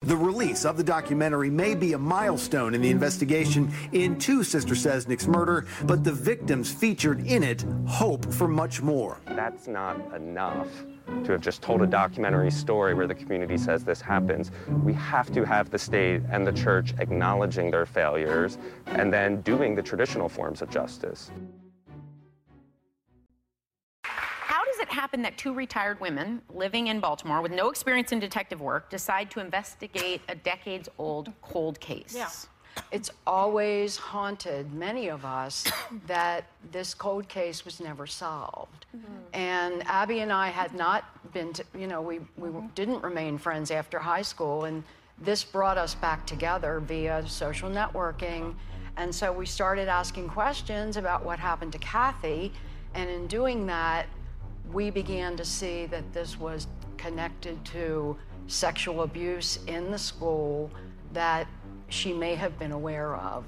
The release of the documentary may be a milestone in the investigation into Sister Sesnick's murder, but the victims featured in it hope for much more. That's not enough to have just told a documentary story where the community says this happens. We have to have the state and the church acknowledging their failures and then doing the traditional forms of justice. How does it happen that two retired women living in Baltimore with no experience in detective work decide to investigate a decades-old cold case? Yeah. It's always haunted many of us that this cold case was never solved. And Abby and I had not been, we didn't remain friends after high school, and this brought us back together via social networking. And so we started asking questions about what happened to Kathy, and in doing that, we began to see that this was connected to sexual abuse in the school that she may have been aware of.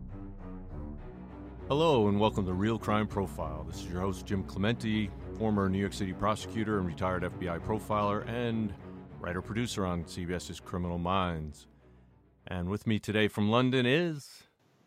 Hello and welcome to Real Crime Profile. This is your host, Jim Clemente, former New York City prosecutor and retired FBI profiler and writer-producer on CBS's Criminal Minds. And with me today from London is...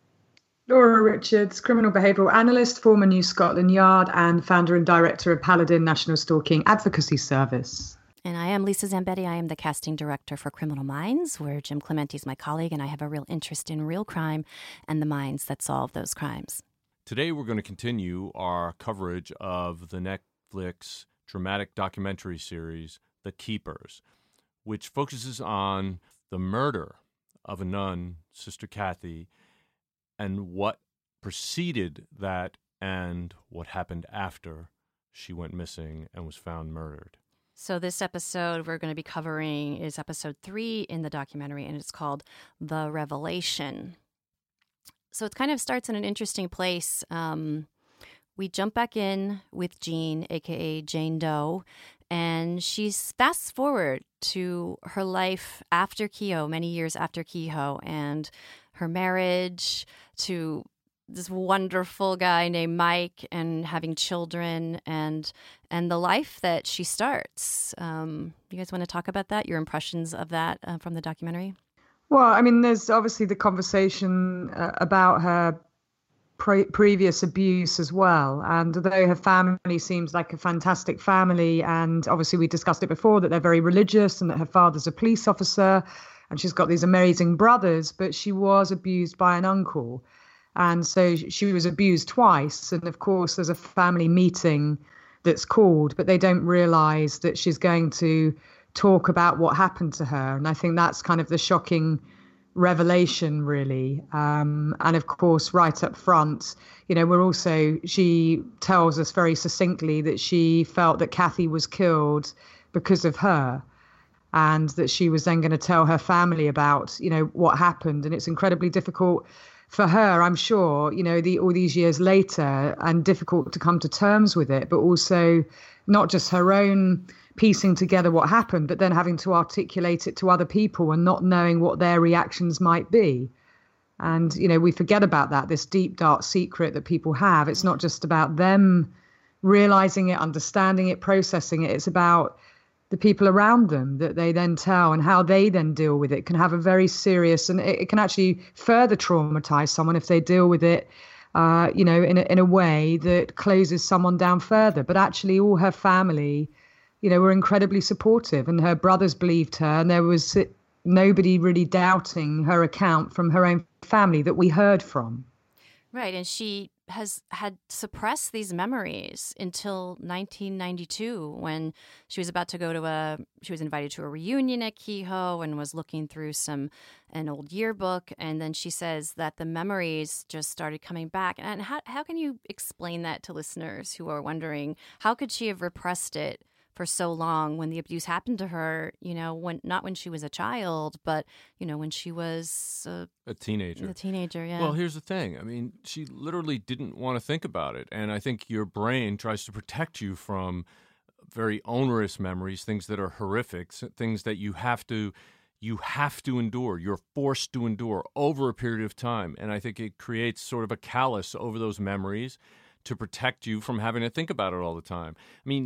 Laura Richards, criminal behavioural analyst, former New Scotland Yard and founder and director of Paladin National Stalking Advocacy Service. And I am Lisa Zambetti. I am the casting director for Criminal Minds, where Jim Clemente is my colleague, and I have a real interest in real crime and the minds that solve those crimes. Today we're going to continue our coverage of the Netflix dramatic documentary series, The Keepers, which focuses on the murder of a nun, Sister Kathy, and what preceded that and what happened after she went missing and was found murdered. So this episode we're going to be covering is episode 3 in the documentary, and it's called The Revelation. So it kind of starts in an interesting place. We jump back in with Jean, a.k.a. Jane Doe, and she's fast forward to her life after Kehoe, many years after Kehoe, and her marriage to this wonderful guy named Mike and having children and the life that she starts. You guys want to talk about that, your impressions of that from the documentary? Well, I mean, there's obviously the conversation about her previous abuse as well. And although her family seems like a fantastic family, and obviously we discussed it before, that they're very religious and that her father's a police officer and she's got these amazing brothers, but she was abused by an uncle. And so she was abused twice. And of course, there's a family meeting that's called, but they don't realize that she's going to talk about what happened to her. And I think that's kind of the shocking revelation, really. And of course, right up front, she tells us very succinctly that she felt that Kathy was killed because of her, and that she was then going to tell her family about, what happened. And it's incredibly difficult for her, I'm sure, all these years later, and difficult to come to terms with it, but also not just her own piecing together what happened, but then having to articulate it to other people and not knowing what their reactions might be. And, we forget about that, this deep, dark secret that people have. It's not just about them realizing it, understanding it, processing it. It's about the people around them that they then tell, and how they then deal with it can have a very serious, and it can actually further traumatize someone if they deal with it, in a way that closes someone down further. But actually all her family, were incredibly supportive, and her brothers believed her, and there was nobody really doubting her account from her own family that we heard from. Right, and she had suppressed these memories until 1992, when she was about to she was invited to a reunion at Kehoe and was looking through an old yearbook, and then she says that the memories just started coming back. And how can you explain that to listeners who are wondering, how could she have repressed it for so long when the abuse happened to her, not when she was a child, but, when she was a teenager. A teenager, yeah. Well, here's the thing. I mean, she literally didn't want to think about it. And I think your brain tries to protect you from very onerous memories, things that are horrific, things that you have to endure. You're forced to endure over a period of time. And I think it creates sort of a callus over those memories to protect you from having to think about it all the time. I mean,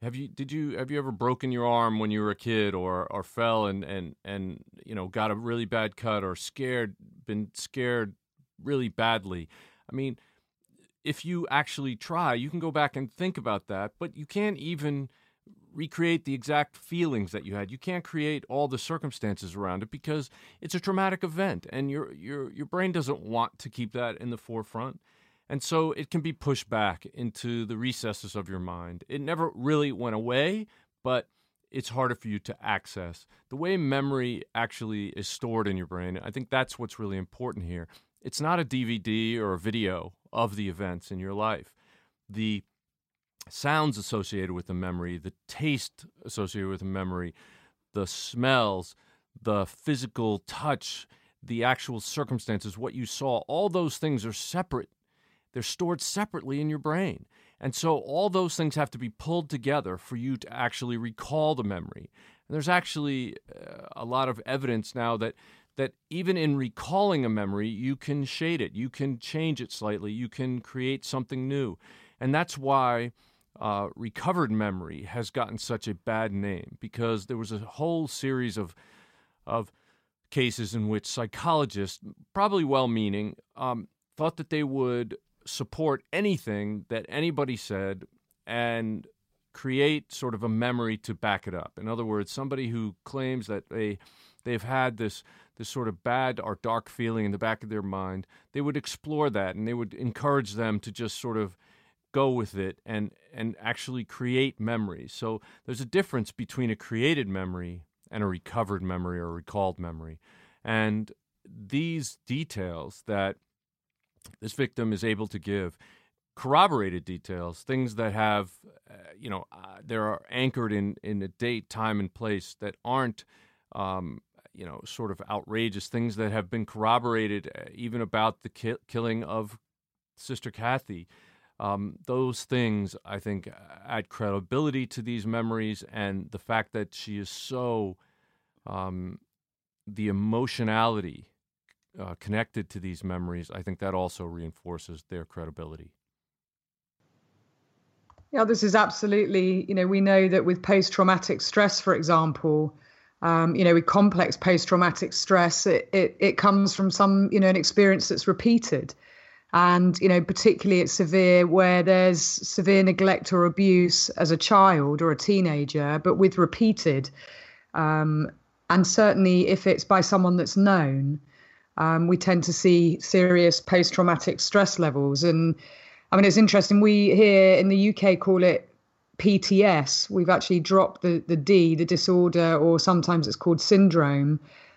Have you ever broken your arm when you were a kid, or fell and got a really bad cut, or been scared really badly? I mean, if you actually try, you can go back and think about that, but you can't even recreate the exact feelings that you had. You can't create all the circumstances around it because it's a traumatic event, and your brain doesn't want to keep that in the forefront. And so it can be pushed back into the recesses of your mind. It never really went away, but it's harder for you to access. The way memory actually is stored in your brain, I think that's what's really important here. It's not a DVD or a video of the events in your life. The sounds associated with the memory, the taste associated with the memory, the smells, the physical touch, the actual circumstances, what you saw, all those things are separate. They're stored separately in your brain. And so all those things have to be pulled together for you to actually recall the memory. And there's actually a lot of evidence now that even in recalling a memory, you can shade it, you can change it slightly, you can create something new. And that's why recovered memory has gotten such a bad name, because there was a whole series of cases in which psychologists, probably well-meaning, thought that they would support anything that anybody said and create sort of a memory to back it up. In other words, somebody who claims that they've had this sort of bad or dark feeling in the back of their mind, they would explore that, and they would encourage them to just sort of go with it and actually create memories. So there's a difference between a created memory and a recovered memory or recalled memory. And these details that this victim is able to give, corroborated details, things that have, they are anchored in a date, time, and place that aren't, sort of outrageous, things that have been corroborated even about the killing of Sister Kathy. Those things, I think, add credibility to these memories, and the fact that she is so, the emotionality connected to these memories, I think that also reinforces their credibility. Yeah, this is absolutely, we know that with post-traumatic stress, for example, with complex post-traumatic stress, it comes from some, an experience that's repeated. And, particularly it's severe where there's severe neglect or abuse as a child or a teenager, but with repeated. And certainly if it's by someone that's known, we tend to see serious post-traumatic stress levels. And I mean, it's interesting. We here in the UK call it PTS. We've actually dropped the D, the disorder, or sometimes it's called syndrome.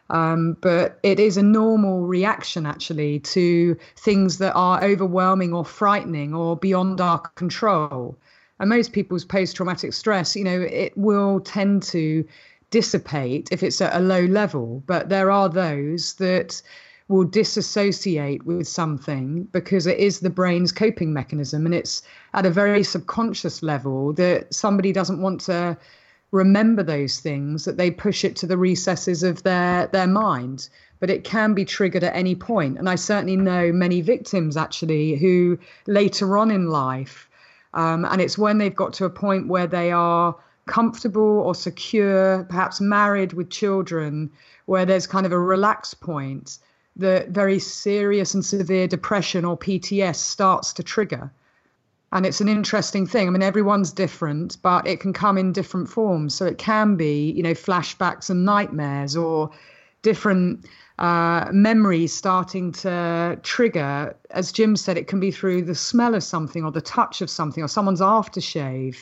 But it is a normal reaction, actually, to things that are overwhelming or frightening or beyond our control. And most people's post-traumatic stress, it will tend to dissipate if it's at a low level. But there are those that will disassociate with something because it is the brain's coping mechanism, and it's at a very subconscious level that somebody doesn't want to remember those things, that they push it to the recesses of their mind. But it can be triggered at any point. And I certainly know many victims, actually, who later on in life, and it's when they've got to a point where they are comfortable or secure, perhaps married with children, where there's kind of a relaxed point, the very serious and severe depression or PTS starts to trigger. And it's an interesting thing. I mean, everyone's different, but it can come in different forms. So it can be, flashbacks and nightmares, or different memories starting to trigger. As Jim said, it can be through the smell of something or the touch of something or someone's aftershave.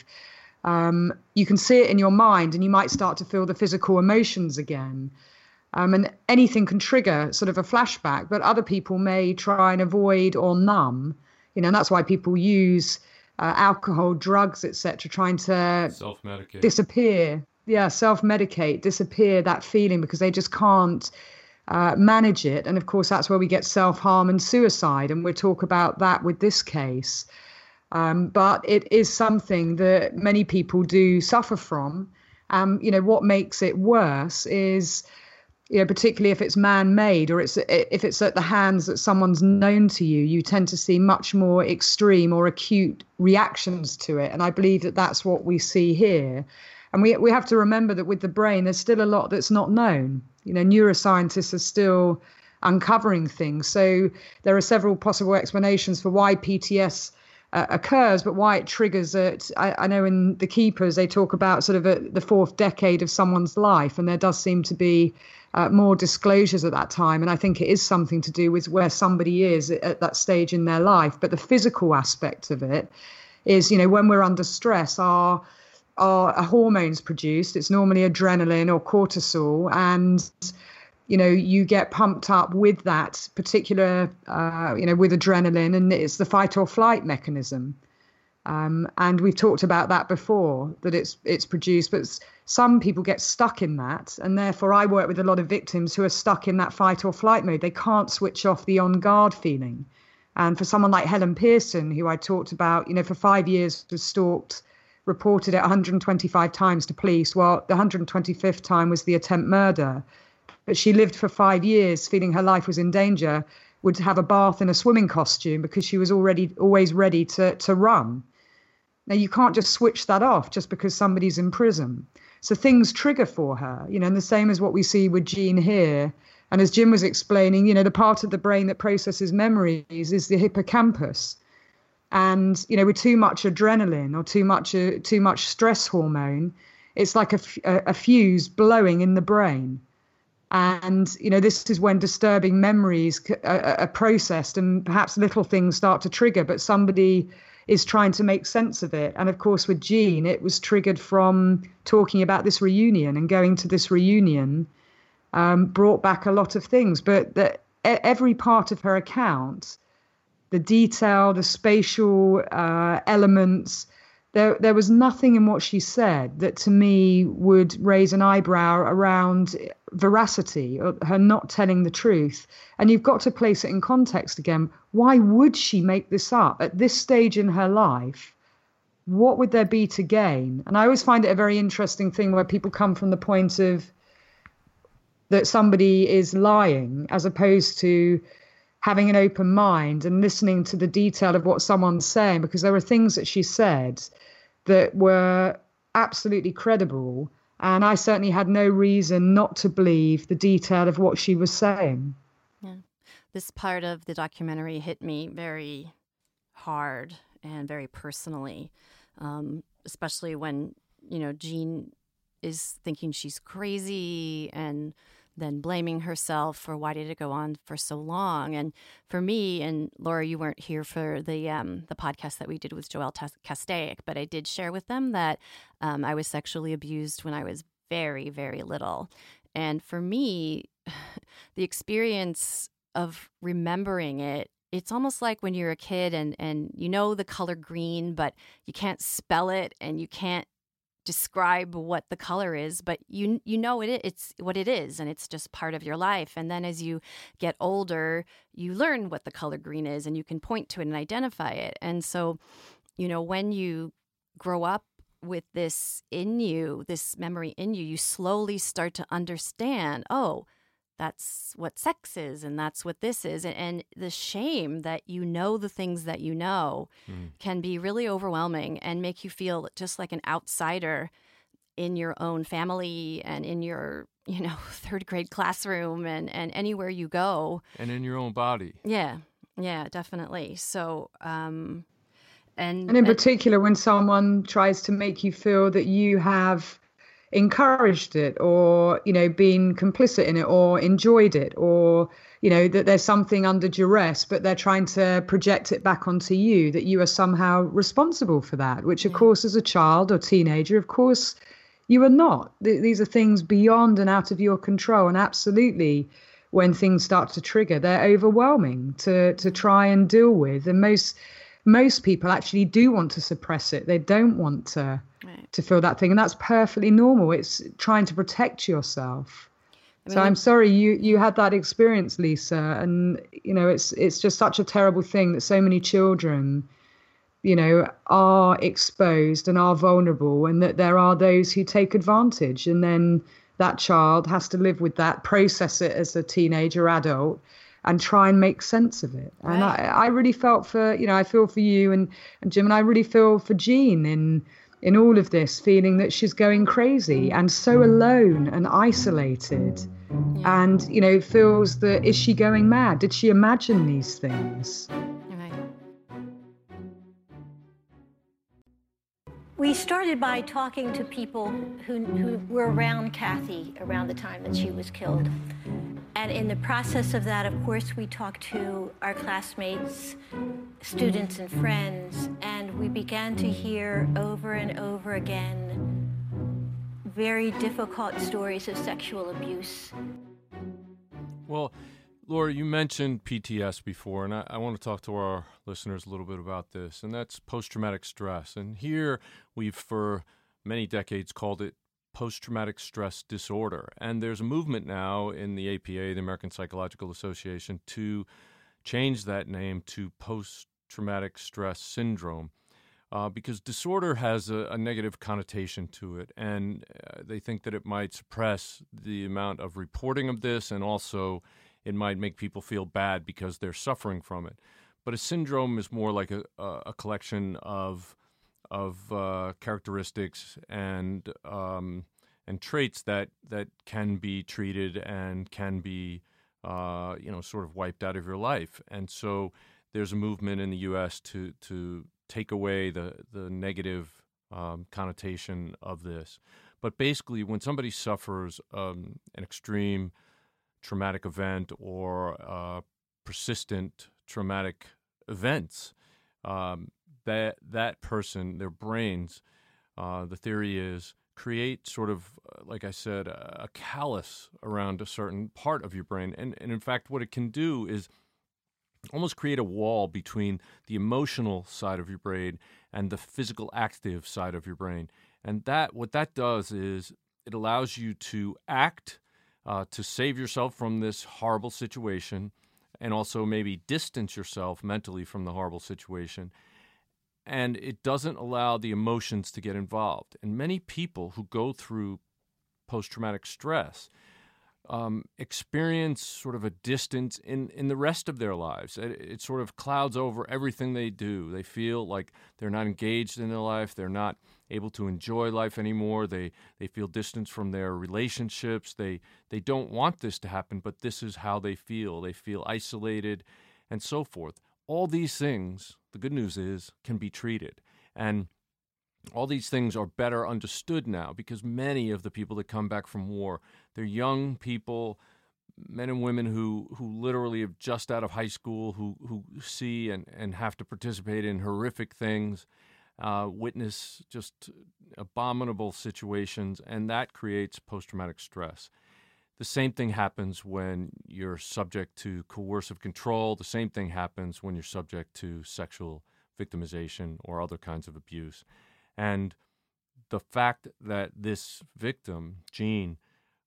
You can see it in your mind, and you might start to feel the physical emotions again. And anything can trigger sort of a flashback, but other people may try and avoid or numb. And that's why people use alcohol, drugs, etc., trying to self-medicate, disappear that feeling, because they just can't manage it. And of course, that's where we get self-harm and suicide. And we'll talk about that with this case. But it is something that many people do suffer from. What makes it worse is particularly if it's man-made or if it's at the hands that someone's known to you, you tend to see much more extreme or acute reactions to it. And I believe that that's what we see here. And we have to remember that with the brain, there's still a lot that's not known. Neuroscientists are still uncovering things. So there are several possible explanations for why PTS occurs, but why it triggers it. I know in The Keepers, they talk about sort of the fourth decade of someone's life, and there does seem to be more disclosures at that time. And I think it is something to do with where somebody is at that stage in their life. But the physical aspect of it is, when we're under stress, our hormones produced. It's normally adrenaline or cortisol, and you get pumped up with that particular, with adrenaline, and it's the fight or flight mechanism. And we've talked about that before, that it's produced, but some people get stuck in that. And therefore, I work with a lot of victims who are stuck in that fight or flight mode. They can't switch off the on guard feeling. And for someone like Helen Pearson, who I talked about, for 5 years was stalked, reported it 125 times to police. Well, the 125th time was the attempt murder. But she lived for 5 years feeling her life was in danger, would have a bath in a swimming costume because she was always ready to run. Now, you can't just switch that off just because somebody's in prison. So things trigger for her, and the same as what we see with Jean here. And as Jim was explaining, the part of the brain that processes memories is the hippocampus. And, with too much adrenaline or too much stress hormone, it's like a fuse blowing in the brain. And, this is when disturbing memories are processed and perhaps little things start to trigger, but somebody is trying to make sense of it. And of course, with Jean, it was triggered from talking about this reunion, and going to this reunion brought back a lot of things. But every part of her account, the detail, the spatial elements, there was nothing in what she said that to me would raise an eyebrow around veracity or her not telling the truth. And you've got to place it in context again. Why would she make this up at this stage in her life? What would there be to gain? And I always find it a very interesting thing where people come from the point of that somebody is lying, as opposed to having an open mind and listening to the detail of what someone's saying, because there were things that she said that were absolutely credible. And I certainly had no reason not to believe the detail of what she was saying. Yeah. This part of the documentary hit me very hard and very personally, especially when, Jean is thinking she's crazy and then blaming herself for why did it go on for so long. And for me, and Laura, you weren't here for the podcast that we did with Joelle Castaic, but I did share with them that I was sexually abused when I was very, very little. And for me, the experience of remembering it, it's almost like when you're a kid and the color green, but you can't spell it and you can't describe what the color is, but it's what it is, and it's just part of your life. And then as you get older, you learn what the color green is, and you can point to it and identify it. And so, when you grow up with this in you, this memory in you, you slowly start to understand, oh, that's what sex is, and that's what this is. And the shame that the things that can be really overwhelming and make you feel just like an outsider in your own family and in your, third grade classroom and anywhere you go. And in your own body. Yeah, definitely. So, and in particular, when someone tries to make you feel that you have encouraged it or, been complicit in it or enjoyed it, or, that there's something under duress, but they're trying to project it back onto you, that you are somehow responsible for that, which, of course, as a child or teenager, of course, you are not. These are things beyond and out of your control. And absolutely, when things start to trigger, they're overwhelming to try and deal with. And most people actually do want to suppress it. They don't want to feel that thing. And that's perfectly normal. It's trying to protect yourself. So I'm sorry you had that experience, Lisa. And, it's just such a terrible thing that so many children, are exposed and are vulnerable, and that there are those who take advantage and then that child has to live with that, process it as a teenager, adult, and try and make sense of it. Right. And I really felt for, I feel for you and Jim, and I really feel for Jean in all of this, feeling that she's going crazy and so alone and isolated. Yeah. And, feels that, is she going mad? Did she imagine these things? We started by talking to people who were around Kathy around the time that she was killed. And in the process of that, of course, we talked to our classmates, students and friends, and we began to hear over and over again very difficult stories of sexual abuse. Well, Laura, you mentioned PTS before, and I want to talk to our listeners a little bit about this, and that's post-traumatic stress. And here we've, for many decades, called it post-traumatic stress disorder. And there's a movement now in the APA, the American Psychological Association, to change that name to post-traumatic stress syndrome, because disorder has a negative connotation to it, and they think that it might suppress the amount of reporting of this, and also it might make people feel bad because they're suffering from it. But a syndrome is more like a collection of characteristics and traits that can be treated and can be sort of wiped out of your life. And so there's a movement in the U.S. to take away the negative connotation of this. But basically, when somebody suffers an extreme traumatic event or persistent traumatic events, that person, their brains, the theory is, create sort of, like I said, a callus around a certain part of your brain. And in fact, what it can do is almost create a wall between the emotional side of your brain and the physical active side of your brain. And what that does is it allows you to act to save yourself from this horrible situation, and also maybe distance yourself mentally from the horrible situation. And it doesn't allow the emotions to get involved. And many people who go through post-traumatic stress experience sort of a distance in the rest of their lives. It sort of clouds over everything they do. They feel like they're not engaged in their life. They're not able to enjoy life anymore. They feel distance from their relationships. They don't want this to happen, but this is how they feel. They feel isolated and so forth. All these things, the good news is, can be treated. And all these things are better understood now because many of the people that come back from war, they're young people, men and women who literally have just out of high school, who see and have to participate in horrific things, witness just abominable situations, and that creates post-traumatic stress. The same thing happens when you're subject to coercive control. The same thing happens when you're subject to sexual victimization or other kinds of abuse. And the fact that this victim, Jean,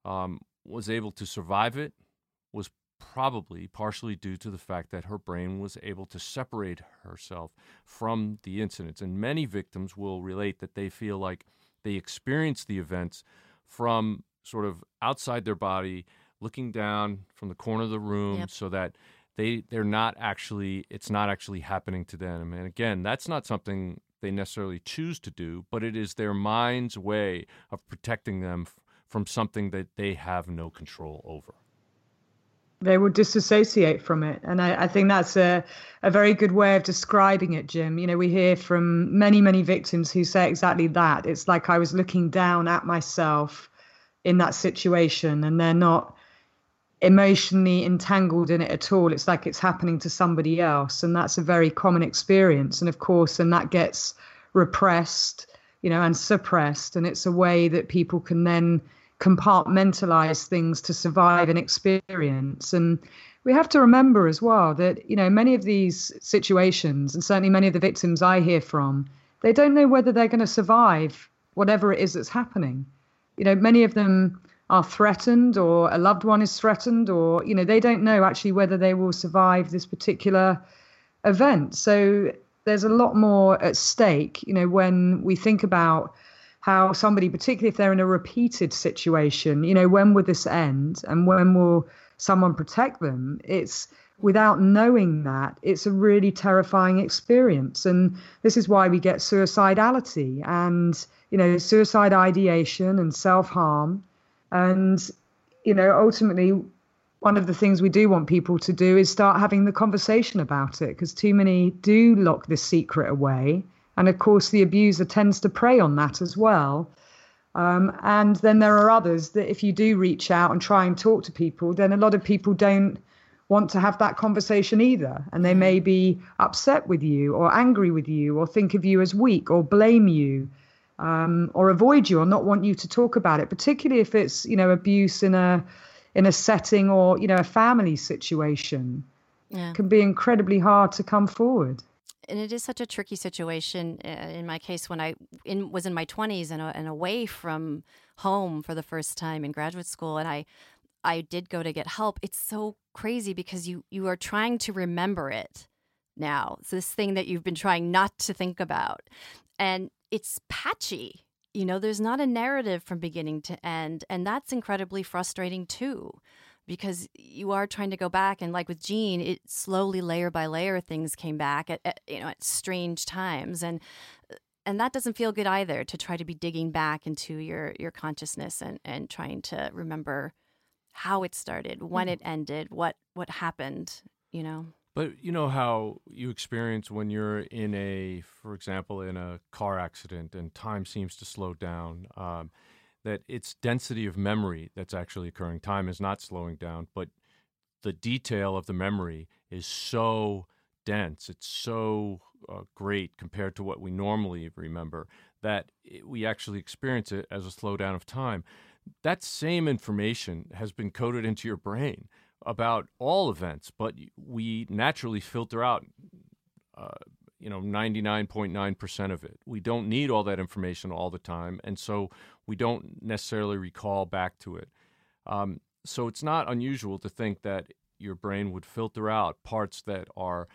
was able to survive it was probably partially due to the fact that her brain was able to separate herself from the incidents. And many victims will relate that they feel like they experienced the events from sort of outside their body, looking down from the corner of the room, yep, so that they're not actually, it's not actually happening to them. And again, that's not something they necessarily choose to do, but it is their mind's way of protecting them from something that they have no control over. They will disassociate from it. And I think that's a very good way of describing it, Jim. We hear from many, many victims who say exactly that. It's like I was looking down at myself in that situation, and they're not emotionally entangled in it at all. It's like it's happening to somebody else, and that's a very common experience. And of course, and that gets repressed, and suppressed, and it's a way that people can then compartmentalize things to survive an experience. And we have to remember as well that, many of these situations, and certainly many of the victims I hear from, they don't know whether they're going to survive whatever it is that's happening. Many of them are threatened, or a loved one is threatened, or, they don't know actually whether they will survive this particular event. So there's a lot more at stake, when we think about how somebody, particularly if they're in a repeated situation, when will this end and when will someone protect them? It's without knowing that, it's a really terrifying experience. And this is why we get suicidality and, suicide ideation and self-harm. And, ultimately, one of the things we do want people to do is start having the conversation about it, because too many do lock this secret away. And of course, the abuser tends to prey on that as well. And then there are others that if you do reach out and try and talk to people, then a lot of people don't want to have that conversation either. And they may be upset with you or angry with you or think of you as weak or blame you or avoid you or not want you to talk about it, particularly if it's, abuse in a setting or, a family situation. Yeah. It can be incredibly hard to come forward. And it is such a tricky situation. In my case, when I was in my 20s and away from home for the first time in graduate school, and I did go to get help. It's so crazy because you are trying to remember it now. It's this thing that you've been trying not to think about. And it's patchy. There's not a narrative from beginning to end. And that's incredibly frustrating too, because you are trying to go back. And like with Jean, it slowly, layer by layer, things came back at strange times. And that doesn't feel good either, to try to be digging back into your consciousness and trying to remember how it started, when it ended, what happened, But how you experience when you're for example, in a car accident and time seems to slow down, that it's density of memory that's actually occurring. Time is not slowing down, but the detail of the memory is so dense. It's so great compared to what we normally remember that we actually experience it as a slowdown of time. That same information has been coded into your brain about all events, but we naturally filter out, 99.9% of it. We don't need all that information all the time, and so we don't necessarily recall back to it. So it's not unusual to think that your brain would filter out parts that are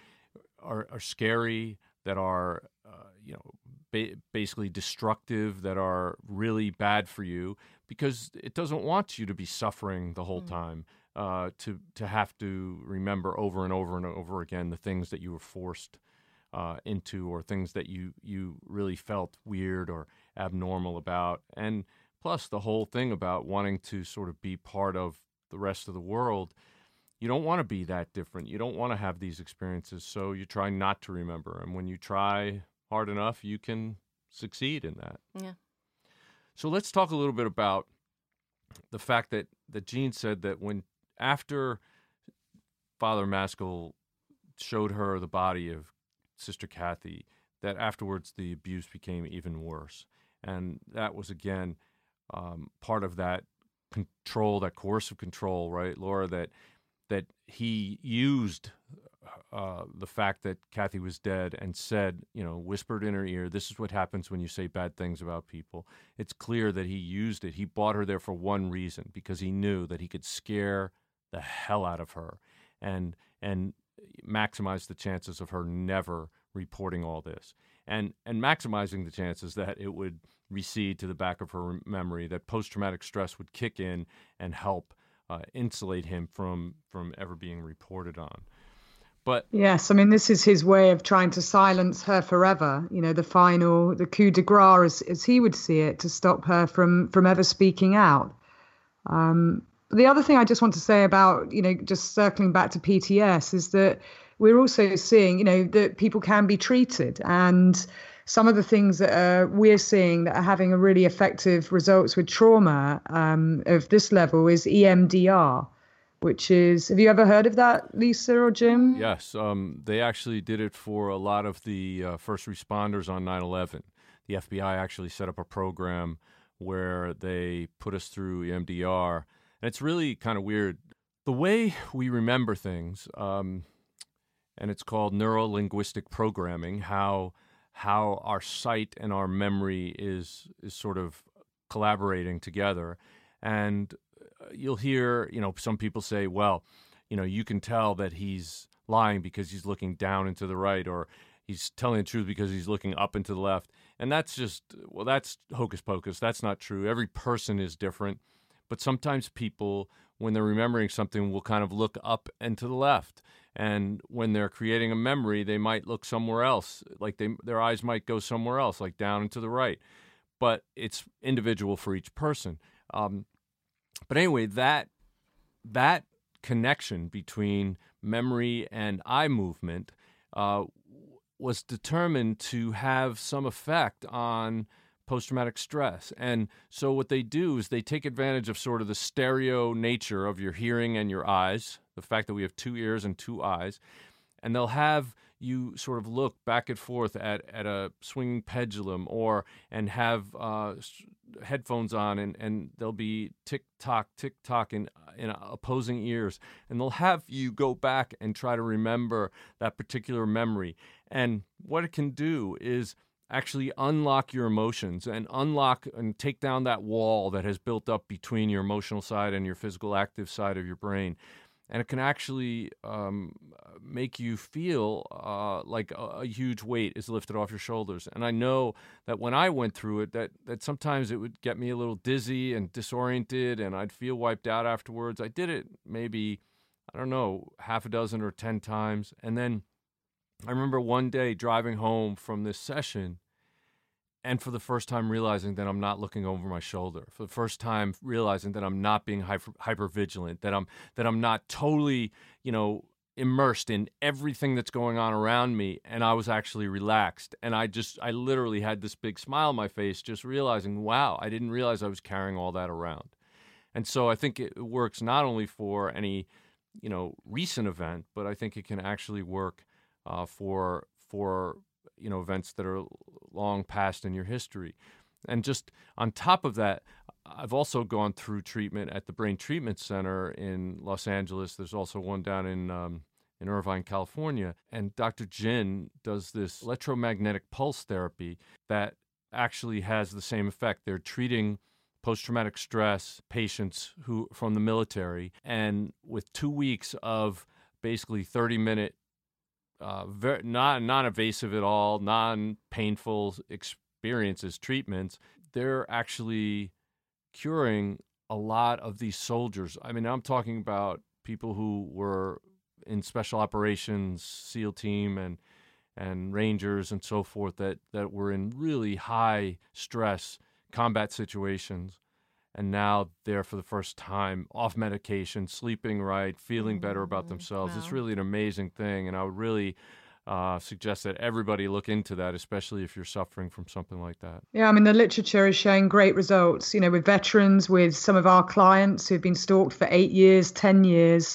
scary, that are, basically destructive, that are really bad for you, because it doesn't want you to be suffering the whole time, to have to remember over and over and over again the things that you were forced into, or things that you really felt weird or abnormal about. And plus the whole thing about wanting to sort of be part of the rest of the world. You don't want to be that different. You don't want to have these experiences, so you try not to remember. And when you try hard enough, you can succeed in that. Yeah. So let's talk a little bit about the fact that Jean said that after Father Maskell showed her the body of Sister Kathy, that afterwards the abuse became even worse. And that was, again, part of that control, that coercive control, right, Laura, that he used the fact that Kathy was dead and said, whispered in her ear, this is what happens when you say bad things about people. It's clear that he used it. He brought her there for one reason, because he knew that he could scare the hell out of her and maximize the chances of her never reporting all this, and maximizing the chances that it would recede to the back of her memory, that post-traumatic stress would kick in and help insulate him from ever being reported on. But yes, this is his way of trying to silence her forever. The coup de grace, as he would see it, to stop her from ever speaking out. The other thing I just want to say about, just circling back to PTS, is that we're also seeing, that people can be treated. And some of the things that we're seeing that are having a really effective results with trauma of this level is EMDR, which is, have you ever heard of that, Lisa or Jim? Yes, they actually did it for a lot of the first responders on 9/11. The FBI actually set up a program where they put us through EMDR. And it's really kind of weird. The way we remember things, and it's called neuro-linguistic programming, how our sight and our memory is sort of collaborating together. And you'll hear, some people say, well, you can tell that he's lying because he's looking down and to the right, or he's telling the truth because he's looking up and to the left. And that's that's hocus pocus. That's not true. Every person is different. But sometimes people, when they're remembering something, will kind of look up and to the left. And when they're creating a memory, they might look somewhere else. Like their eyes might go somewhere else, like down and to the right. But it's individual for each person. But anyway, that connection between memory and eye movement was determined to have some effect on post-traumatic stress. And so what they do is they take advantage of sort of the stereo nature of your hearing and your eyes, the fact that we have 2 ears and 2 eyes, and they'll have you sort of look back and forth at a swinging pendulum and have headphones on, and there'll be tick-tock in opposing ears, and they'll have you go back and try to remember that particular memory. And what it can do is actually unlock your emotions and unlock and take down that wall that has built up between your emotional side and your physical active side of your brain. And it can actually make you feel like a huge weight is lifted off your shoulders. And I know that when I went through it, that sometimes it would get me a little dizzy and disoriented, and I'd feel wiped out afterwards. I did it maybe, I don't know, half a dozen or 10 times. And then I remember one day driving home from this session, and for the first time realizing that I'm not looking over my shoulder, for the first time realizing that I'm not being hyper vigilant, that I'm not totally, immersed in everything that's going on around me, and I was actually relaxed. And I literally had this big smile on my face, just realizing, wow, I didn't realize I was carrying all that around. And so I think it works not only for any, recent event, but I think it can actually work for events that are long past in your history. And just on top of that, I've also gone through treatment at the Brain Treatment Center in Los Angeles. There's also one down in Irvine, California. And Dr. Jin does this electromagnetic pulse therapy that actually has the same effect. They're treating post-traumatic stress patients who from the military, and with 2 weeks of basically 30-minute non-invasive at all, non-painful experiences, treatments, they're actually curing a lot of these soldiers. I mean, I'm talking about people who were in special operations, SEAL team and Rangers and so forth that were in really high stress combat situations. And now they're, for the first time, off medication, sleeping right, feeling better about themselves. Wow. It's really an amazing thing. And I would really suggest that everybody look into that, especially if you're suffering from something like that. Yeah, I mean, the literature is showing great results, with veterans, with some of our clients who've been stalked for 8 years, 10 years.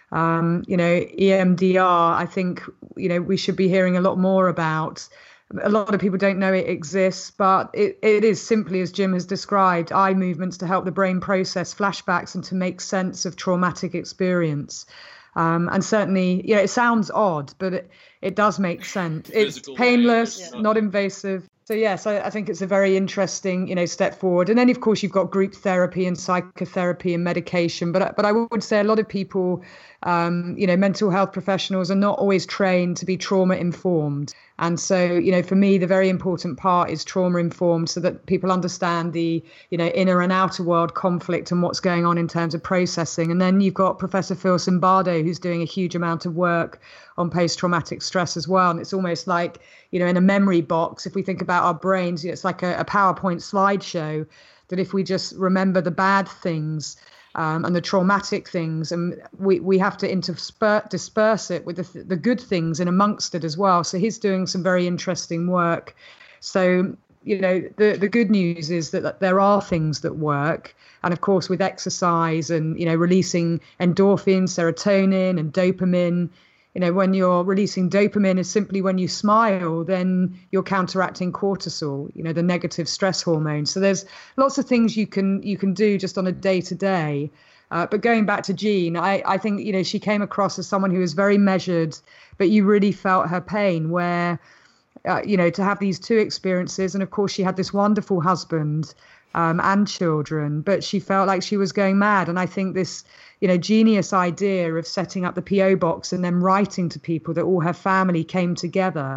EMDR, I think, we should be hearing a lot more about. A lot of people don't know it exists, but it is simply, as Jim has described, eye movements to help the brain process flashbacks and to make sense of traumatic experience. And certainly, it sounds odd, but it does make sense. It's painless, not invasive. So yes, I think it's a very interesting, step forward. And then, of course, you've got group therapy and psychotherapy and medication. But I would say a lot of people, mental health professionals are not always trained to be trauma informed. And so, for me, the very important part is trauma informed, so that people understand the, inner and outer world conflict and what's going on in terms of processing. And then you've got Professor Phil Zimbardo, who's doing a huge amount of work on post-traumatic stress as well. And it's almost like, in a memory box, if we think about our brains, it's like a PowerPoint slideshow, that if we just remember the bad things and the traumatic things, and we have to disperse it with the good things in amongst it as well. So he's doing some very interesting work. So, the good news is that there are things that work. And of course, with exercise and, releasing endorphins, serotonin and dopamine, when you're releasing dopamine is simply when you smile, then you're counteracting cortisol, the negative stress hormone. So there's lots of things you can do just on a day-to-day. But going back to Jean, I think, she came across as someone who was very measured, but you really felt her pain where, to have these two experiences. And of course, she had this wonderful husband and children, but she felt like she was going mad. And I think this, genius idea of setting up the PO box and then writing to people that all her family came together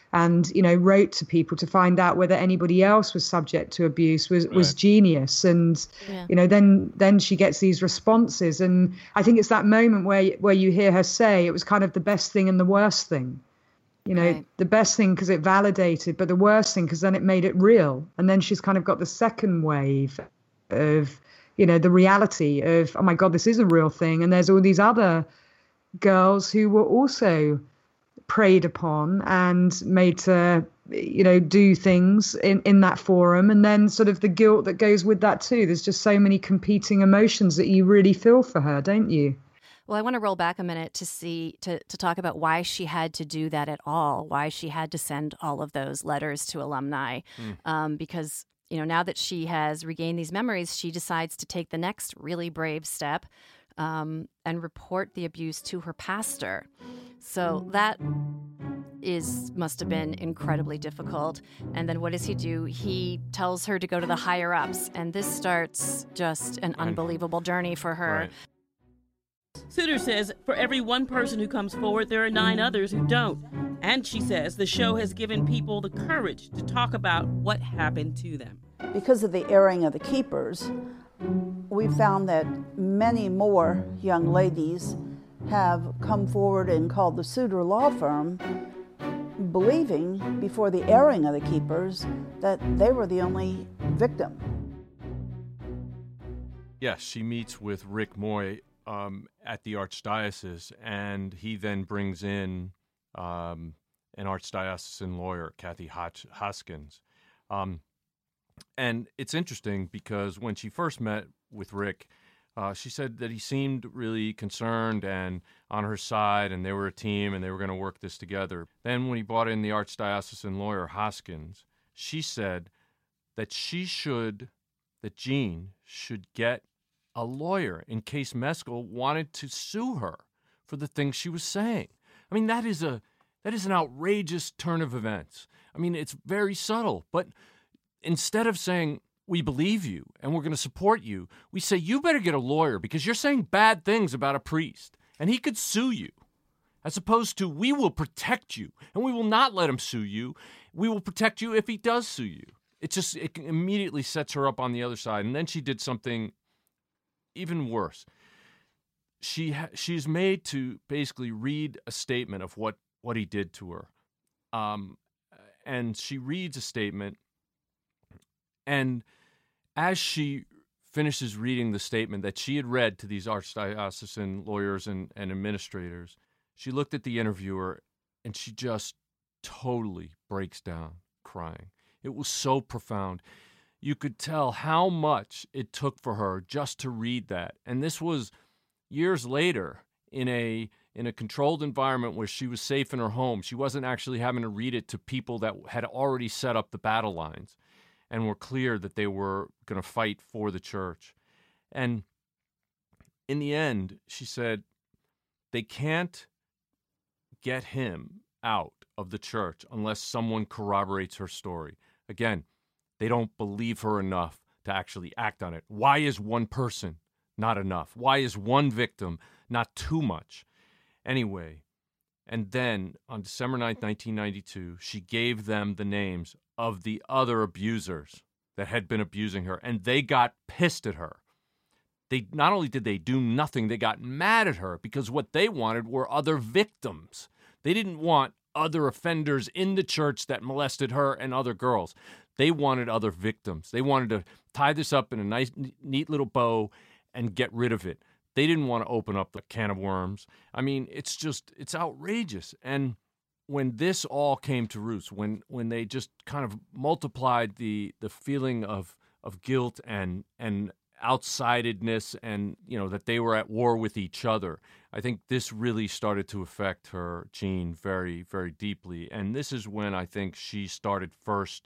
and wrote to people to find out whether anybody else was subject to abuse was genius. And then she gets these responses, and I think it's that moment where you hear her say it was kind of the best thing and the worst thing. The best thing because it validated, but the worst thing because then it made it real. And then she's kind of got the second wave of the reality of, oh my God, this is a real thing. And there's all these other girls who were also preyed upon and made to, do things in that forum. And then sort of the guilt that goes with that too. There's just so many competing emotions that you really feel for her, don't you? Well, I want to roll back a minute to talk about why she had to do that at all, why she had to send all of those letters to alumni, because now that she has regained these memories, she decides to take the next really brave step and report the abuse to her pastor. So that must have been incredibly difficult. And then what does he do? He tells her to go to the higher ups, and this starts just an unbelievable journey for her. Right. Suter says for every one person who comes forward, there are 9 others who don't. And she says the show has given people the courage to talk about what happened to them. Because of the airing of The Keepers, we found that many more young ladies have come forward and called the Suter Law Firm, believing before the airing of The Keepers that they were the only victim. Yes, she meets with Rick Moy at the Archdiocese, and he then brings in an Archdiocesan lawyer, Kathy Hoskins. And it's interesting because when she first met with Rick, she said that he seemed really concerned and on her side, and they were a team and they were going to work this together. Then when he brought in the Archdiocesan lawyer, Hoskins, she said that Jean should get a lawyer in case Meskel wanted to sue her for the things she was saying. I mean, that is an outrageous turn of events. I mean, it's very subtle, but instead of saying, we believe you and we're going to support you, we say, you better get a lawyer because you're saying bad things about a priest and he could sue you. As opposed to, we will protect you and we will not let him sue you. We will protect you if he does sue you. It immediately sets her up on the other side. And then she did something even worse. She's made to basically read a statement of what he did to her. And she reads a statement, and as she finishes reading the statement that she had read to these archdiocesan lawyers and administrators, she looked at the interviewer and she just totally breaks down crying. It was so profound. You could tell how much it took for her just to read that. And this was years later in a controlled environment where she was safe in her home. She wasn't actually having to read it to people that had already set up the battle lines and were clear that they were going to fight for the church. And in the end, she said, they can't get him out of the church unless someone corroborates her story. Again, they don't believe her enough to actually act on it. Why is one person not enough? Why is one victim not too much? Anyway, and then on December 9th, 1992, she gave them the names of the other abusers that had been abusing her, and they got pissed at her. They not only did they do nothing, they got mad at her because what they wanted were other victims. They didn't want other offenders in the church that molested her and other girls. They wanted other victims. They wanted to tie this up in a nice, neat little bow and get rid of it. They didn't want to open up the can of worms. I mean, it's outrageous. And when this all came to roost, when they just kind of multiplied the feeling of guilt and outsidedness and, that they were at war with each other, I think this really started to affect her, Jean, very, very deeply. And this is when I think she started first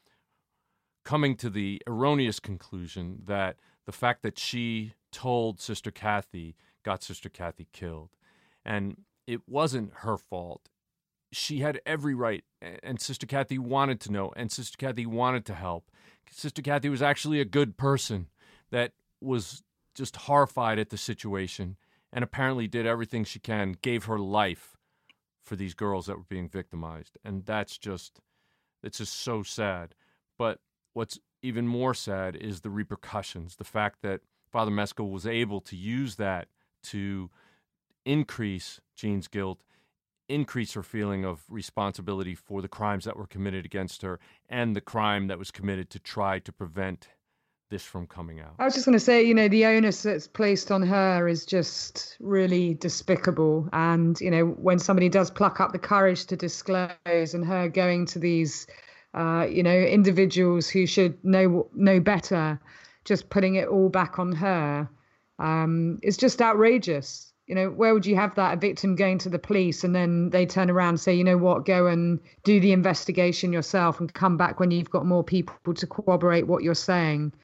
coming to the erroneous conclusion that the fact that she told Sister Kathy got Sister Kathy killed. And it wasn't her fault. She had every right, and Sister Kathy wanted to know, and Sister Kathy wanted to help. Sister Kathy was actually a good person that was just horrified at the situation and apparently did everything she can, gave her life for these girls that were being victimized. And it's just so sad. But what's even more sad is the repercussions, the fact that Father Meskel was able to use that to increase Jean's guilt, increase her feeling of responsibility for the crimes that were committed against her and the crime that was committed to try to prevent this from coming out. I was just going to say, the onus that's placed on her is just really despicable. And, when somebody does pluck up the courage to disclose, and her going to these, individuals who should know better, just putting it all back on her, is just outrageous. Where would you have that? A victim going to the police and then they turn around and say, you know what, go and do the investigation yourself and come back when you've got more people to corroborate what you're saying.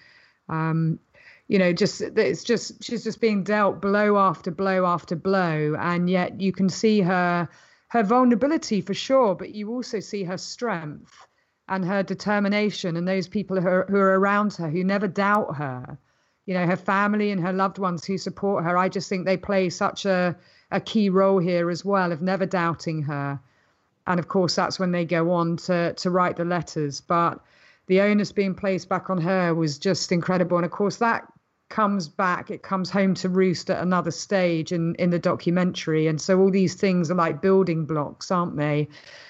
She's just being dealt blow after blow after blow. And yet you can see her vulnerability for sure, but you also see her strength and her determination, and those people who are around her who never doubt her. Her family and her loved ones who support her. I just think they play such a key role here as well, of never doubting her. And of course, that's when they go on to write the letters. But the onus being placed back on her was just incredible. And of course, that comes home to roost at another stage in the documentary. And so all these things are like building blocks, aren't they?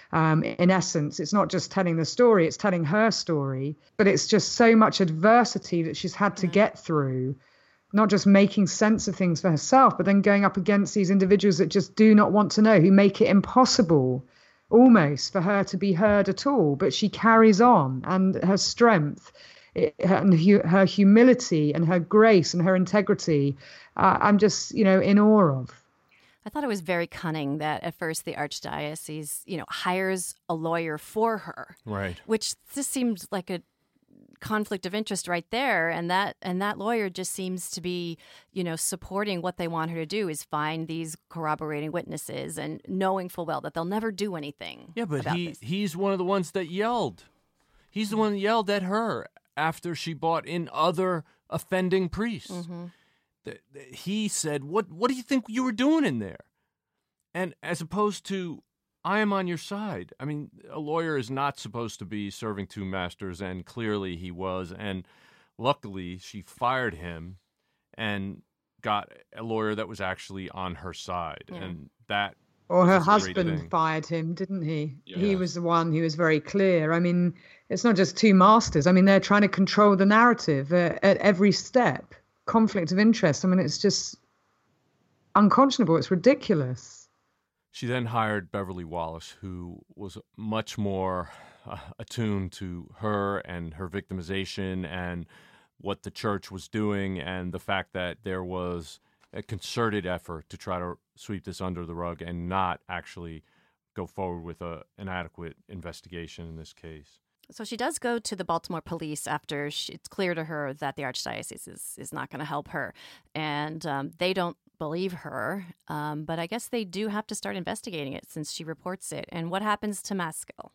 In essence, it's not just telling the story, it's telling her story, but it's just so much adversity that she's had to get through, not just making sense of things for herself, but then going up against these individuals that just do not want to know, who make it impossible almost for her to be heard at all. But she carries on, and her strength and her humility and her grace and her integrity, I'm just, in awe of. I thought it was very cunning that at first the archdiocese, hires a lawyer for her. Right. Which just seems like a conflict of interest right there. And that lawyer just seems to be, supporting what they want her to do, is find these corroborating witnesses and knowing full well that they'll never do anything. Yeah, but he's one of the ones that yelled. He's the one that yelled at her after she brought in other offending priests. Mm-hmm. He said, what do you think you were doing in there? And as opposed to, I am on your side. I mean, a lawyer is not supposed to be serving two masters, and clearly he was. And luckily, she fired him and got a lawyer that was actually on her side. Yeah. And that... Or her husband fired him, didn't he? Yeah. He was the one who was very clear. I mean, it's not just two masters. I mean, they're trying to control the narrative at every step. Conflict of interest. I mean, it's just unconscionable. It's ridiculous. She then hired Beverly Wallace, who was much more attuned to her and her victimization and what the church was doing, and the fact that there was a concerted effort to try to sweep this under the rug and not actually go forward with an adequate investigation in this case. So she does go to the Baltimore police after it's clear to her that the archdiocese is not going to help her. And they don't believe her, but I guess they do have to start investigating it since she reports it. And what happens to Meskel?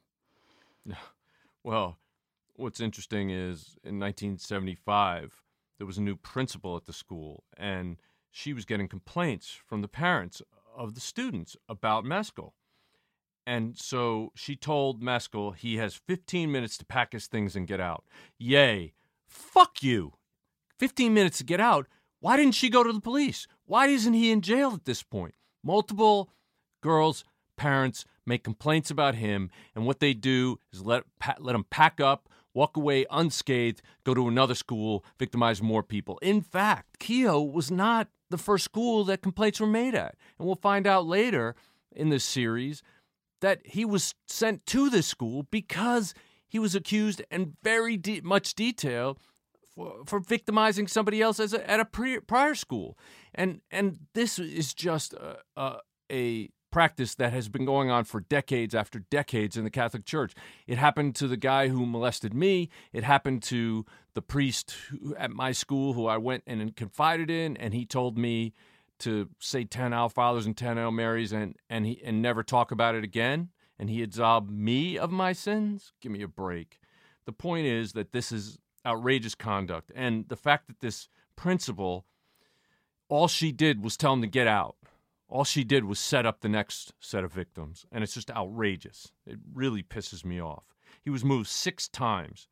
Well, what's interesting is in 1975, there was a new principal at the school, and she was getting complaints from the parents of the students about Meskel. And so she told Meskel he has 15 minutes to pack his things and get out. Yay. Fuck you. 15 minutes to get out? Why didn't she go to the police? Why isn't he in jail at this point? Multiple girls' parents make complaints about him, and what they do is let him pack up, walk away unscathed, go to another school, victimize more people. In fact, Keough was not the first school that complaints were made at. And we'll find out later in this series that he was sent to this school because he was accused in very much detail for victimizing somebody else at a prior school. And this is just a practice that has been going on for decades after decades in the Catholic Church. It happened to the guy who molested me. It happened to the priest at my school who I went and confided in, and he told me to say 10 Our Fathers and 10 Hail Marys and never talk about it again, and he absolved me of my sins? Give me a break. The point is that this is outrageous conduct, and the fact that this principal, all she did was tell him to get out. all she did was set up the next set of victims, and it's just outrageous. It really pisses me off. He was moved 6 times.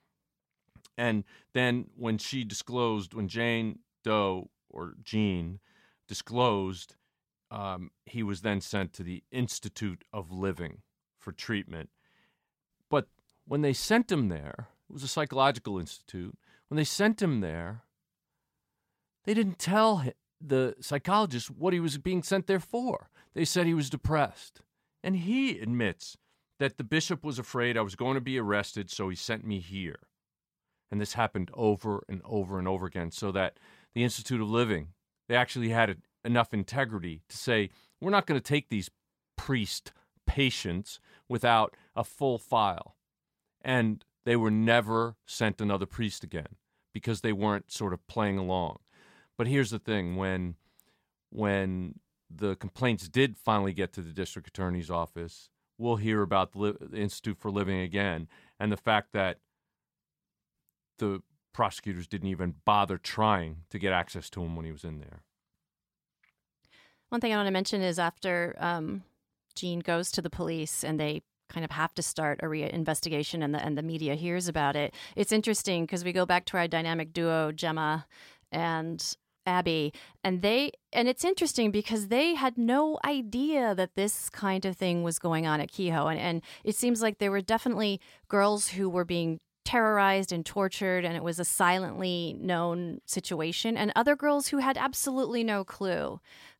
And then when Jane Doe, or Jean, disclosed, he was then sent to the Institute of Living for treatment. But when they sent him there, it was a psychological institute. When they sent him there, they didn't tell the psychologist what he was being sent there for. They said he was depressed. And he admits that the bishop was afraid I was going to be arrested, so he sent me here. And this happened over and over and over again, so that the Institute of Living, they actually had enough integrity to say, we're not going to take these priest patients without a full file. And they were never sent another priest again because they weren't sort of playing along. But here's the thing, when the complaints did finally get to the district attorney's office, we'll hear about the Institute for Living again, and the fact that the prosecutors didn't even bother trying to get access to him when he was in there. One thing I want to mention is after Jean goes to the police and they kind of have to start a investigation and the media hears about it, it's interesting because we go back to our dynamic duo, Gemma and Abby, and it's interesting because they had no idea that this kind of thing was going on at Kehoe, and it seems like there were definitely girls who were being terrorized and tortured, and it was a silently known situation, and other girls who had absolutely no clue.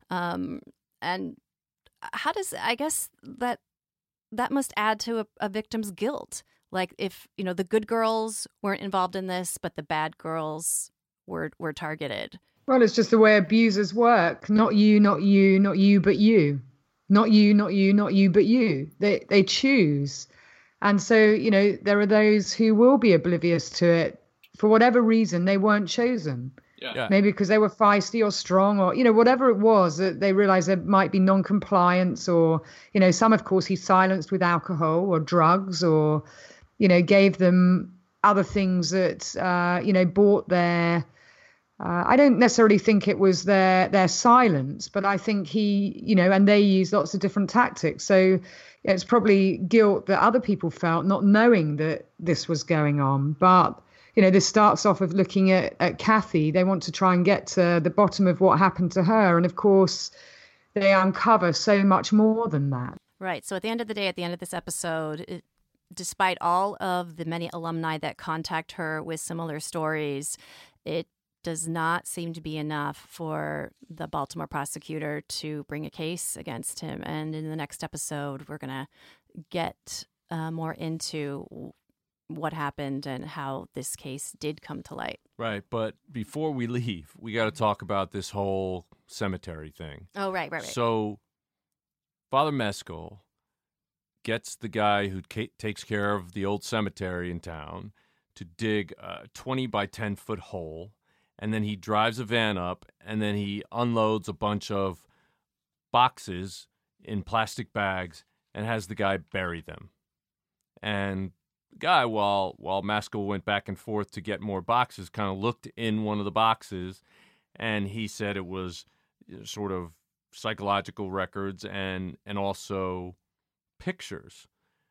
And how does, I guess that must add to a victim's guilt. Like if, the good girls weren't involved in this, but the bad girls were targeted. Well, it's just the way abusers work. Not you, not you, not you, but you. Not you, not you, not you, but you. They choose. And so, there are those who will be oblivious to it. For whatever reason, they weren't chosen. Yeah. Maybe because they were feisty or strong or, whatever it was, that they realized there might be non-compliance or, some, of course, he silenced with alcohol or drugs or, gave them other things that, bought their... I don't necessarily think it was their silence, but I think he, and they used lots of different tactics. So it's probably guilt that other people felt not knowing that this was going on. But, this starts off with looking at Kathy. They want to try and get to the bottom of what happened to her. And of course, they uncover so much more than that. Right. So at the end of the day, at the end of this episode, despite all of the many alumni that contact her with similar stories, it does not seem to be enough for the Baltimore prosecutor to bring a case against him. And in the next episode, we're going to get more into what happened and how this case did come to light. Right. But before we leave, we got to talk about this whole cemetery thing. Oh, right. So Father Mescal gets the guy who takes care of the old cemetery in town to dig a 20 by 10 foot hole. And then he drives a van up, and then he unloads a bunch of boxes in plastic bags and has the guy bury them. And the guy, while Mescal went back and forth to get more boxes, kind of looked in one of the boxes, and he said it was sort of psychological records and also pictures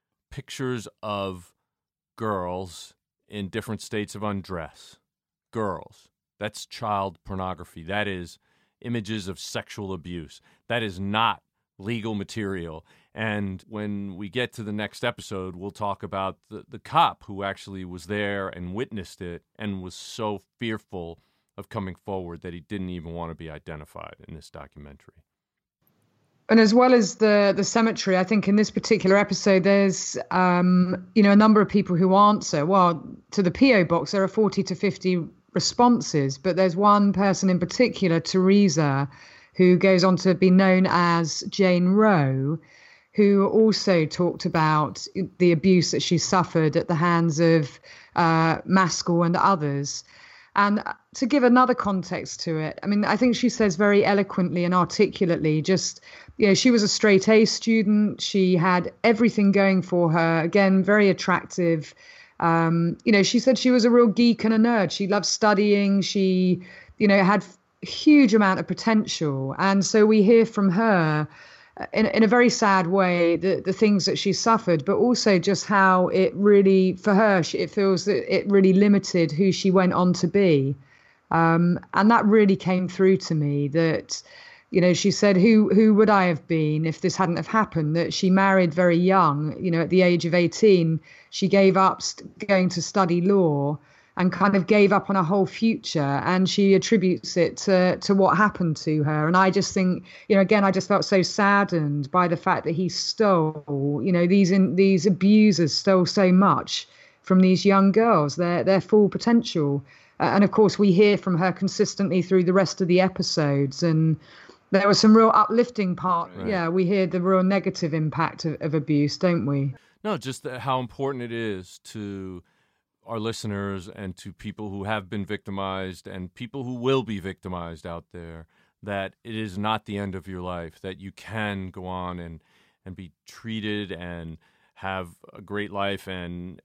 of girls in different states of undress. Girls. That's child pornography. That is images of sexual abuse. That is not legal material. And when we get to the next episode, we'll talk about the cop who actually was there and witnessed it and was so fearful of coming forward that he didn't even want to be identified in this documentary. And as well as the cemetery, I think in this particular episode, there's, a number of people who answer. Well, to the P.O. box, there are 40 to 50 responses, but there's one person in particular, Teresa, who goes on to be known as Jane Roe, who also talked about the abuse that she suffered at the hands of Mescal and others. And to give another context to it, I mean, I think she says very eloquently and articulately, just, she was a straight A student. She had everything going for her. Again, very attractive. She said she was a real geek and a nerd. She loved studying. She, huge amount of potential. And so we hear from her in a very sad way the things that she suffered, but also just how it really, for her, it feels that it really limited who she went on to be. And that really came through to me, that, you know, she said, who would I have been if this hadn't have happened? That she married very young, you know, at the age of 18, she gave up going to study law and kind of gave up on a whole future. And she attributes it to what happened to her. And I just think, you know, again, I just felt so saddened by the fact that he stole, you know, these abusers stole so much from these young girls, their full potential. And of course, we hear from her consistently through the rest of the episodes. And there was some real uplifting part. Right. Yeah, we hear the real negative impact of abuse, don't we? No, just how important it is to our listeners and to people who have been victimized and people who will be victimized out there, that it is not the end of your life, that you can go on and be treated and have a great life and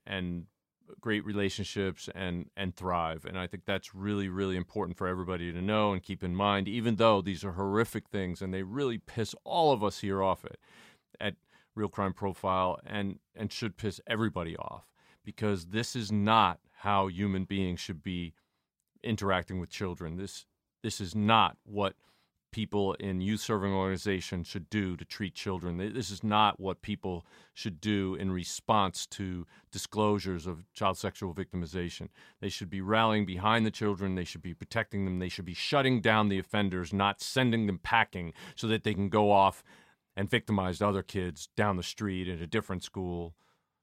great relationships and thrive. And I think that's really, really important for everybody to know and keep in mind, even though these are horrific things and they really piss all of us here off at Real Crime Profile and should piss everybody off. Because this is not how human beings should be interacting with children. This is not what people in youth-serving organizations should do to treat children. This is not what people should do in response to disclosures of child sexual victimization. They should be rallying behind the children. They should be protecting them. They should be shutting down the offenders, not sending them packing so that they can go off and victimize other kids down the street at a different school.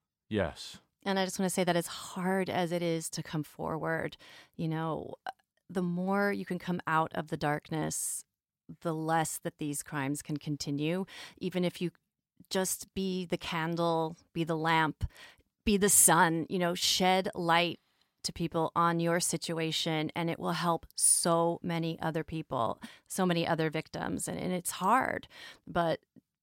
Yes. And I just want to say that as hard as it is to come forward, you know, the more you can come out of the darkness, the less that these crimes can continue. Even if you just be the candle, be the lamp, be the sun, you know, shed light to people on your situation, and it will help so many other people, so many other victims. And it's hard, but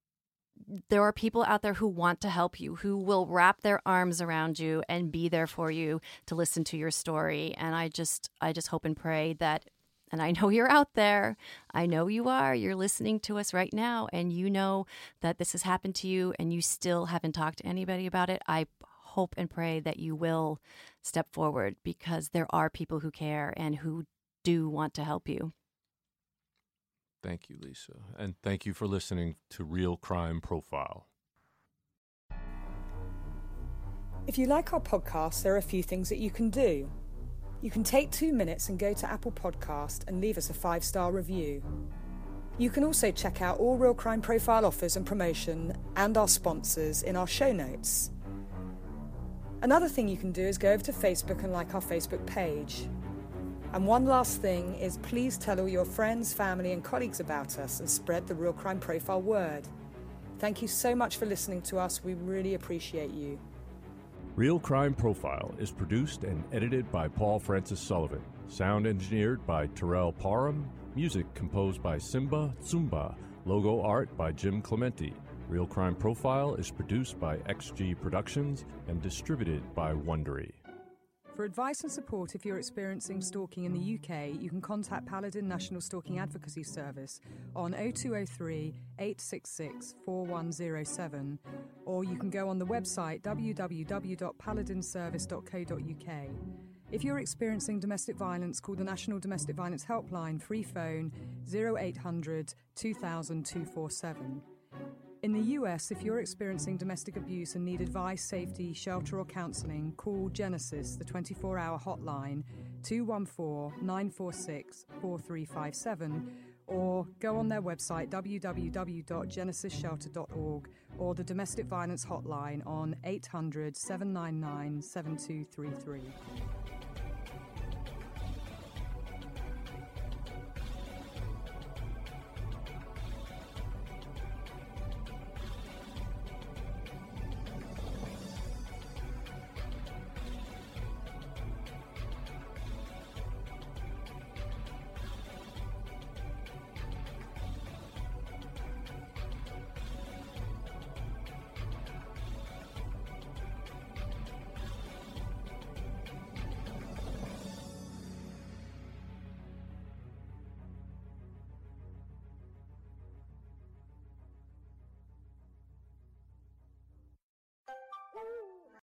there are people out there who want to help you, who will wrap their arms around you and be there for you to listen to your story. And I just hope and pray that, and I know you're out there, I know you are, you're listening to us right now, and you know that this has happened to you and you still haven't talked to anybody about it. I hope and pray that you will step forward, because there are people who care and who do want to help you. Thank you, Lisa. And thank you for listening to Real Crime Profile. If you like our podcast, there are a few things that you can do. You can take 2 minutes and go to Apple Podcast and leave us a 5-star review. You can also check out all Real Crime Profile offers and promotion and our sponsors in our show notes. Another thing you can do is go over to Facebook and like our Facebook page. And one last thing is, please tell all your friends, family and colleagues about us and spread the Real Crime Profile word. Thank you so much for listening to us. We really appreciate you. Real Crime Profile is produced and edited by Paul Francis Sullivan. Sound engineered by Terrell Parham. Music composed by Simba Tsumba. Logo art by Jim Clementi. Real Crime Profile is produced by XG Productions and distributed by Wondery. For advice and support if you're experiencing stalking in the UK, you can contact Paladin National Stalking Advocacy Service on 0203 866 4107, or you can go on the website www.paladinservice.co.uk. If you're experiencing domestic violence, call the National Domestic Violence Helpline, free phone 0800 2000 247. In the US, if you're experiencing domestic abuse and need advice, safety, shelter or counselling, call Genesis, the 24-hour hotline, 214-946-4357, or go on their website, www.genesisshelter.org, or the Domestic Violence Hotline on 800-799-7233.